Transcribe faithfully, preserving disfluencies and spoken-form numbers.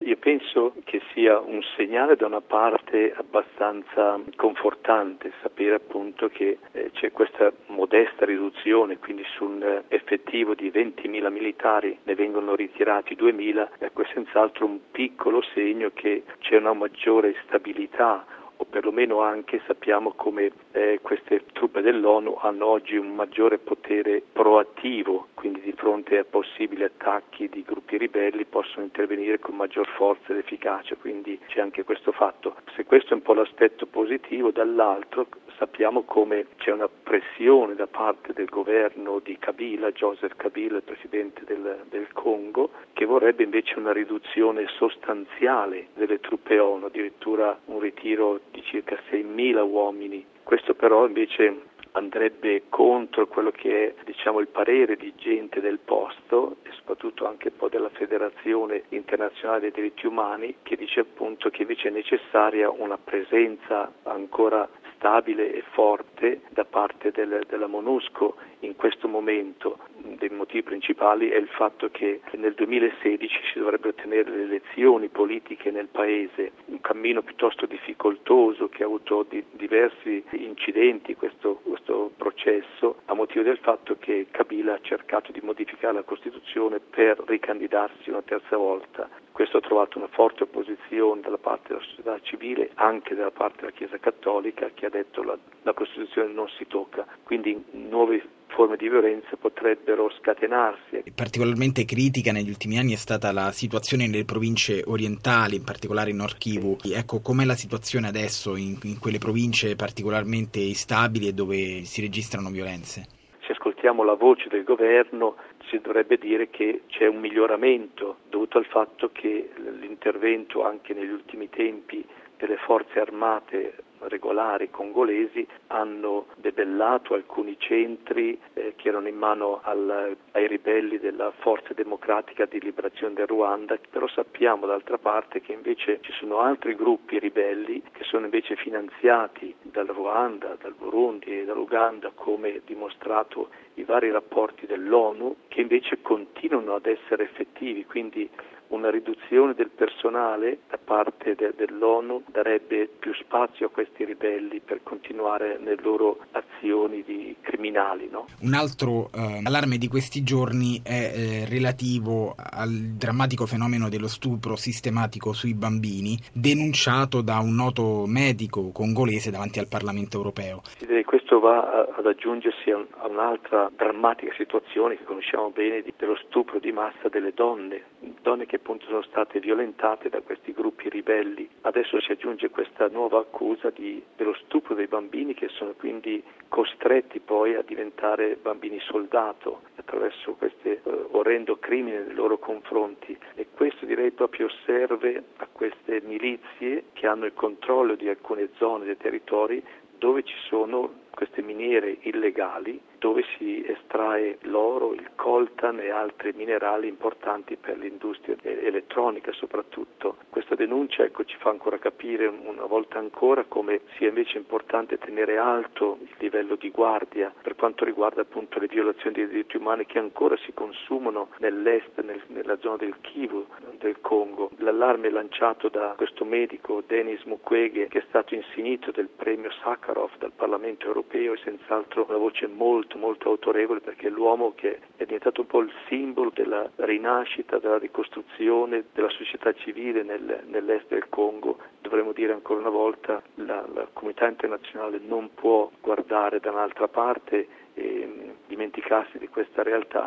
Io penso che sia un segnale da una parte abbastanza confortante sapere appunto che eh, c'è questa modesta riduzione, quindi su un effettivo di ventimila militari ne vengono ritirati duemila, ecco, è senz'altro un piccolo segno che c'è una maggiore stabilità, o perlomeno anche sappiamo come eh, queste truppe dell'ONU hanno oggi un maggiore potere proattivo, quindi di fronte a possibili attacchi di gruppi ribelli possono intervenire con maggior forza ed efficacia, quindi c'è anche questo fatto. Se questo è un po' l'aspetto positivo, dall'altro sappiamo come c'è una pressione da parte del governo di Kabila, Joseph Kabila, il presidente del, del Congo, che vorrebbe invece una riduzione sostanziale delle truppe ONU, addirittura un ritiro di circa seimila uomini. Questo però invece andrebbe contro quello che è, diciamo, il parere di gente del posto e soprattutto anche un po' della Federazione Internazionale dei Diritti Umani, che dice appunto che invece è necessaria una presenza ancora stabile e forte da parte del, della MONUSCO in questo momento. Dei motivi principali è il fatto che nel duemilasedici si dovrebbero tenere le elezioni politiche nel paese, un cammino piuttosto difficoltoso che ha avuto di, diversi incidenti questo, questo processo a motivo del fatto che Kabila ha cercato di modificare la Costituzione per ricandidarsi una terza volta. Questo ha trovato una forte opposizione dalla parte della società civile, anche dalla parte della Chiesa Cattolica, che ha detto la, la Costituzione non si tocca. Quindi nuove forme di violenza potrebbero scatenarsi. Particolarmente critica negli ultimi anni è stata la situazione nelle province orientali, in particolare in Nord Kivu. Sì. Ecco, com'è la situazione adesso in, in quelle province particolarmente instabili e dove si registrano violenze? Se ascoltiamo la voce del governo si dovrebbe dire che c'è un miglioramento dovuto al fatto che l'intervento anche negli ultimi tempi delle forze armate regolari congolesi hanno debellato alcuni centri eh, che erano in mano al, ai ribelli della Forza Democratica di Liberazione del Ruanda, però sappiamo d'altra parte che invece ci sono altri gruppi ribelli che sono invece finanziati dal Ruanda, dal Burundi e dall'Uganda, come dimostrato i vari rapporti dell'ONU, che invece continuano ad essere effettivi, quindi una riduzione del personale da parte de- dell'ONU darebbe più spazio a questi ribelli per continuare nelle loro azioni di criminali, no? Un altro eh, allarme di questi giorni è eh, relativo al drammatico fenomeno dello stupro sistematico sui bambini, denunciato da un noto medico congolese davanti al Parlamento europeo. Questo va ad aggiungersi a un'altra drammatica situazione che conosciamo bene dello stupro di massa delle donne, donne che appunto sono state violentate da questi gruppi ribelli. Adesso si aggiunge questa nuova accusa di, dello stupro dei bambini, che sono quindi costretti poi a diventare bambini soldato attraverso queste uh, orrendo crimini nei loro confronti, e questo direi proprio serve a queste milizie che hanno il controllo di alcune zone dei territori dove ci sono queste miniere illegali, dove si estrae l'oro, il coltan e altri minerali importanti per l'industria elettronica soprattutto. Questa denuncia ecco, ci fa ancora capire una volta ancora come sia invece importante tenere alto il livello di guardia per quanto riguarda appunto le violazioni dei diritti umani che ancora si consumano nell'est, nel, nella zona del Kivu, del Congo. L'allarme lanciato da questo medico Denis Mukwege, che è stato insignito del premio Sakharov dal Parlamento europeo, è senz'altro una voce molto molto autorevole, perché è l'uomo che è diventato un po' il simbolo della rinascita, della ricostruzione della società civile nel, nell'est del Congo. Dovremmo dire ancora una volta la, la comunità internazionale non può guardare da un'altra parte e dimenticarsi di questa realtà.